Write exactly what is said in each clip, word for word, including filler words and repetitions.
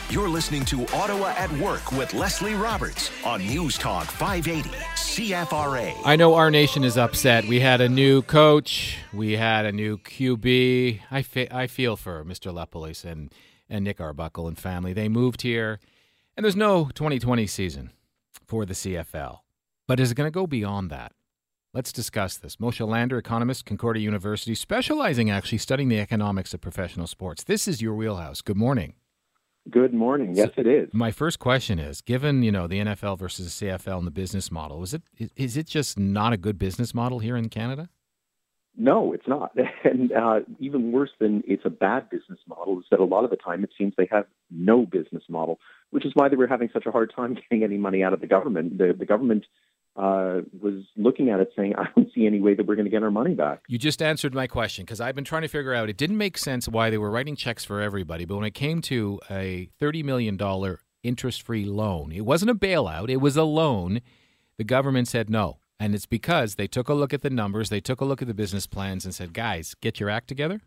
You're listening to Ottawa at Work with Leslie Roberts on News Talk five eighty C F R A. I know our nation is upset. We had a new coach. We had a new Q B. I, fe- I feel for Mister Lepolis and, and Nick Arbuckle and family. They moved here, and there's no twenty twenty season for the C F L. But is it going to go beyond that? Let's discuss this. Moshe Lander, economist, Concordia University, specializing actually studying the economics of professional sports. This is your wheelhouse. Good morning. Good morning. Yes, so, it is. My first question is, given, you know, the N F L versus the C F L and the business model, is it is it just not a good business model here in Canada? No, it's not. And uh, even worse than it's a bad business model is that a lot of the time it seems they have no business model, which is why they were having such a hard time getting any money out of the government. The, the government uh, was looking at it saying, I don't see any way that we're going to get our money back. You just answered my question, because I've been trying to figure out, it didn't make sense why they were writing checks for everybody, but when it came to a thirty million dollars interest-free loan, it wasn't a bailout, it was a loan, the government said no. And it's because they took a look at the numbers, they took a look at the business plans and said, guys, get your act together?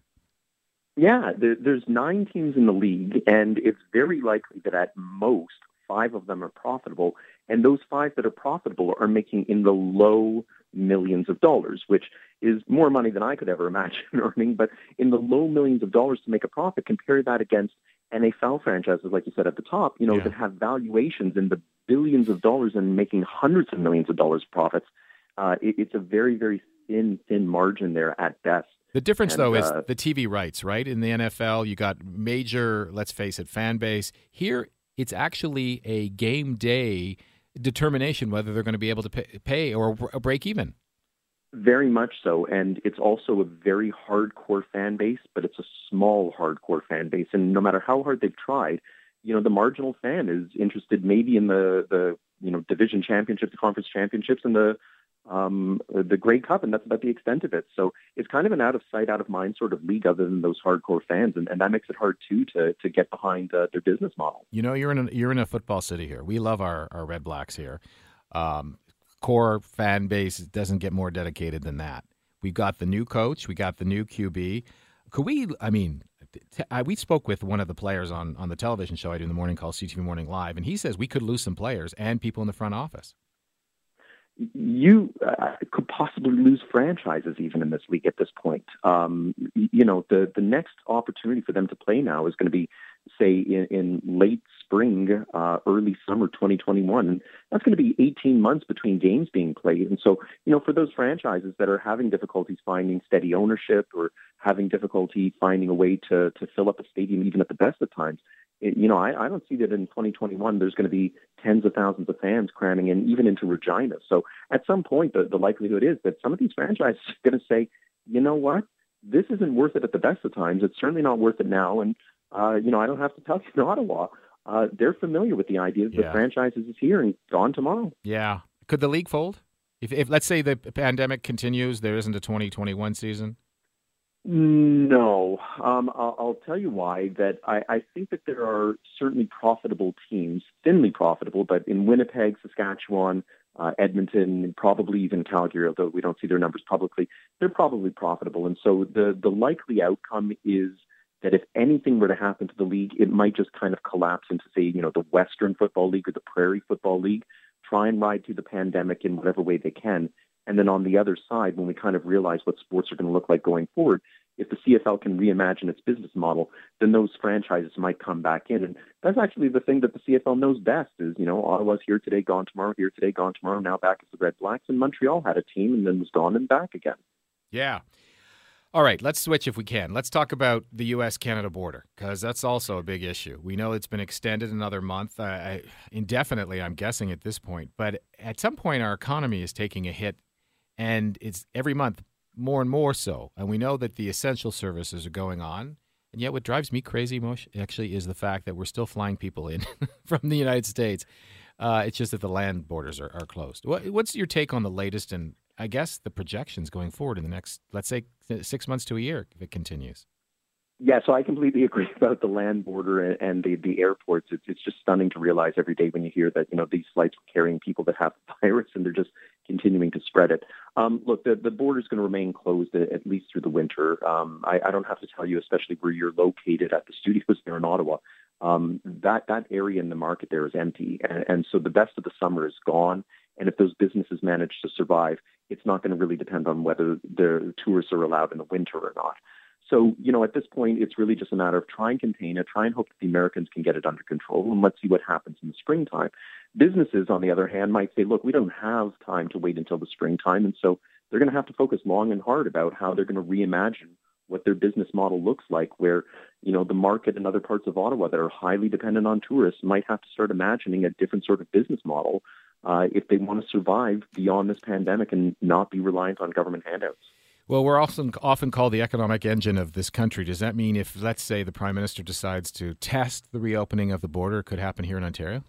Yeah, there, there's nine teams in the league, and it's very likely that at most five of them are profitable. And those five that are profitable are making in the low millions of dollars, which is more money than I could ever imagine earning. But in the low millions of dollars to make a profit, compare that against N F L franchises, like you said at the top, you know, yeah. that have valuations in the billions of dollars and making hundreds of millions of dollars profits. Uh, it, it's a very, very thin, thin margin there at best. The difference, and, though, uh, is the T V rights, right? In the N F L, you got major, let's face it, fan base. Here, it's actually a game day determination whether they're going to be able to pay, pay or break even. Very much so. And it's also a very hardcore fan base, but it's a small hardcore fan base. And no matter how hard they've tried, you know, the marginal fan is interested maybe in the, the you know, division championships, the conference championships, and the um, the Grey Cup, and that's about the extent of it. So it's kind of an out of sight, out of mind sort of league other than those hardcore fans, and, and that makes it hard, too, to to get behind uh, their business model. You know, you're in a, you're in a football city here. We love our, our Red Blacks here. Um, core fan base doesn't get more dedicated than that. We've got the new coach. We got the new Q B. Could we, I mean, t- I, we spoke with one of the players on, on the television show I do in the morning called C T V Morning Live, and he says we could lose some players and people in the front office. You uh, could possibly lose franchises even in this league at this point. Um, you know, the, the next opportunity for them to play now is going to be, say, in, in late spring, uh, early summer twenty twenty-one. And that's going to be eighteen months between games being played. And so, you know, for those franchises that are having difficulties finding steady ownership or having difficulty finding a way to, to fill up a stadium even at the best of times, it, you know, I, I don't see that in twenty twenty-one there's going to be tens of thousands of fans cramming in, even into Regina. So at some point, the, the likelihood is that some of these franchises are going to say, you know what, this isn't worth it at the best of times. It's certainly not worth it now. And, uh, you know, I don't have to tell you, in Ottawa, uh, they're familiar with the idea that yeah. the franchise is here and gone tomorrow. Yeah. Could the league fold? If, if let's say the pandemic continues, there isn't a twenty twenty-one season? No. Um, I'll, I'll tell you why. That I, I think that there are certainly profitable teams, thinly profitable, but in Winnipeg, Saskatchewan, uh, Edmonton, probably even Calgary, although we don't see their numbers publicly, they're probably profitable. And so the, the likely outcome is that if anything were to happen to the league, it might just kind of collapse into, say, you know, the Western Football League or the Prairie Football League, try and ride through the pandemic in whatever way they can. And then on the other side, when we kind of realize what sports are going to look like going forward, if the C F L can reimagine its business model, then those franchises might come back in. And that's actually the thing that the C F L knows best is, you know, Ottawa's here today, gone tomorrow, here today, gone tomorrow, now back as the Red Blacks. And Montreal had a team and then was gone and back again. Yeah. All right, let's switch if we can. Let's talk about the U S Canada border, because that's also a big issue. We know it's been extended another month, uh, I, indefinitely, I'm guessing at this point. But at some point, our economy is taking a hit, and it's every month more and more so. And we know that the essential services are going on. And yet what drives me crazy, Moshe, actually, is the fact that we're still flying people in from the United States. Uh, it's just that the land borders are, are closed. What, what's your take on the latest and, I guess, the projections going forward in the next, let's say, six months to a year if it continues? Yeah, so I completely agree about the land border and the, the airports. It's, it's just stunning to realize every day when you hear that, you know, these flights are carrying people that have the virus and they're just continuing to spread it. Um, look, the, the border is going to remain closed at, at least through the winter. Um, I, I don't have to tell you, especially where you're located at the studios there in Ottawa. um, that that area in the market there is empty, and, and so the best of the summer is gone. And if those businesses manage to survive, it's not going to really depend on whether the tourists are allowed in the winter or not. So, you know, at this point, it's really just a matter of try and contain it, try and hope that the Americans can get it under control, and let's see what happens in the springtime. Businesses, on the other hand, might say, look, we don't have time to wait until the springtime, and so they're going to have to focus long and hard about how they're going to reimagine what their business model looks like, where, you know, the market in other parts of Ottawa that are highly dependent on tourists might have to start imagining a different sort of business model uh, if they want to survive beyond this pandemic and not be reliant on government handouts. Well, we're often often called the economic engine of this country. Does that mean if, let's say, the Prime Minister decides to test the reopening of the border, it could happen here in Ontario?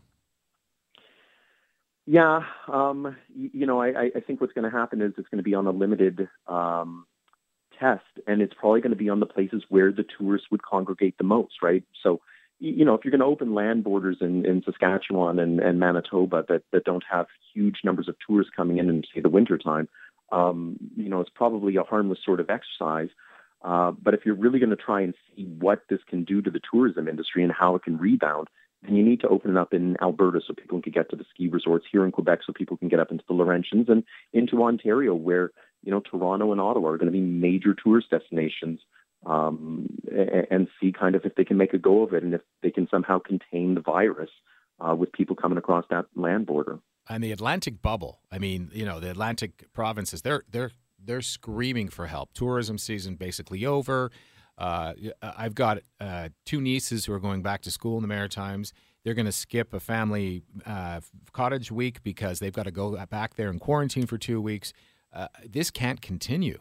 Yeah, um, you, you know, I, I think what's going to happen is it's going to be on a limited um, test, and it's probably going to be on the places where the tourists would congregate the most, right? So, you know, if you're going to open land borders in, in Saskatchewan and, and Manitoba that, that don't have huge numbers of tourists coming in in, say, the wintertime, Um, you know, it's probably a harmless sort of exercise. Uh, but if you're really going to try and see what this can do to the tourism industry and how it can rebound, then you need to open it up in Alberta so people can get to the ski resorts, here in Quebec so people can get up into the Laurentians, and into Ontario where, you know, Toronto and Ottawa are going to be major tourist destinations, um, and, and see kind of if they can make a go of it and if they can somehow contain the virus uh, with people coming across that land border. And the Atlantic bubble, I mean, you know, the Atlantic provinces, they're they're they're screaming for help. Tourism season basically over. Uh, I've got uh, two nieces who are going back to school in the Maritimes. They're going to skip a family uh, cottage week because they've got to go back there and quarantine for two weeks. Uh, this can't continue.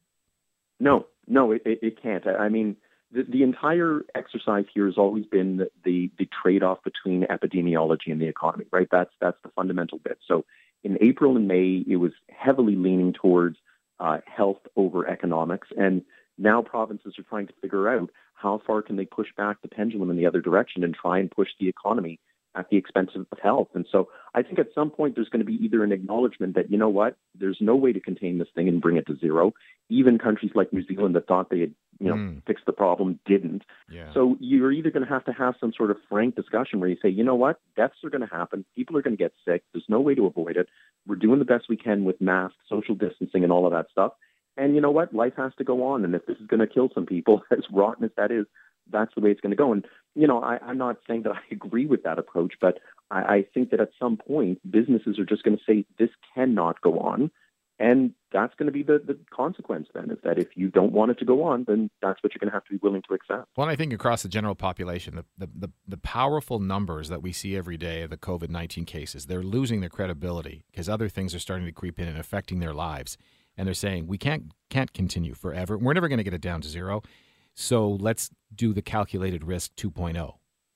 No, no, it, it, it can't. I mean, The, the entire exercise here has always been the, the, the trade-off between epidemiology and the economy, right? That's that's the fundamental bit. So in April and May, it was heavily leaning towards uh, health over economics. And now provinces are trying to figure out how far can they push back the pendulum in the other direction and try and push the economy at the expense of health. And so I think at some point there's going to be either an acknowledgement that, you know what, there's no way to contain this thing and bring it to zero. Even countries like New Zealand that thought they had, you know, mm. fixed the problem didn't. Yeah. So you're either going to have to have some sort of frank discussion where you say, you know what, deaths are going to happen. People are going to get sick. There's no way to avoid it. We're doing the best we can with masks, social distancing, and all of that stuff. And you know what? Life has to go on. And if this is going to kill some people, as rotten as that is, that's the way it's going to go. And, you know, I, I'm not saying that I agree with that approach, but I, I think that at some point, businesses are just going to say this cannot go on. And that's going to be the, the consequence then, is that if you don't want it to go on, then that's what you're going to have to be willing to accept. Well, I think across the general population, the, the, the, the powerful numbers that we see every day of the COVID nineteen cases, they're losing their credibility because other things are starting to creep in and affecting their lives. And they're saying, we can't can't continue forever. We're never going to get it down to zero. So let's do the calculated risk two point oh.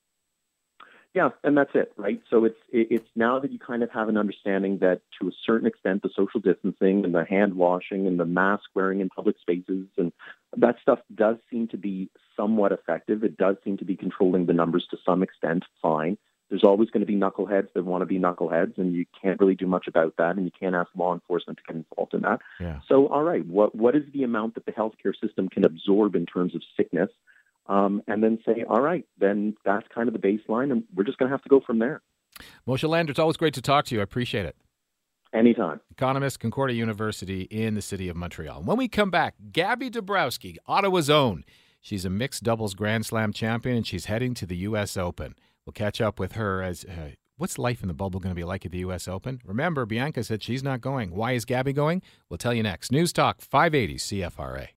Yeah, and that's it, right? So it's it's now that you kind of have an understanding that to a certain extent the social distancing and the hand washing and the mask wearing in public spaces and that stuff does seem to be somewhat effective. It does seem to be controlling the numbers to some extent, fine. There's always going to be knuckleheads that want to be knuckleheads, and you can't really do much about that, and you can't ask law enforcement to get involved in that. Yeah. So, all right, what what is the amount that the healthcare system can absorb in terms of sickness? Um, and then say, all right, then that's kind of the baseline, and we're just going to have to go from there. Moshe Lander, it's always great to talk to you. I appreciate it. Anytime. Economist, Concordia University in the city of Montreal. When we come back, Gabby Dabrowski, Ottawa's own. She's a mixed doubles Grand Slam champion, and she's heading to the U S Open. We'll catch up with her as uh, what's life in the bubble going to be like at the U S Open? Remember, Bianca said she's not going. Why is Gabby going? We'll tell you next. News Talk five eighty C F R A.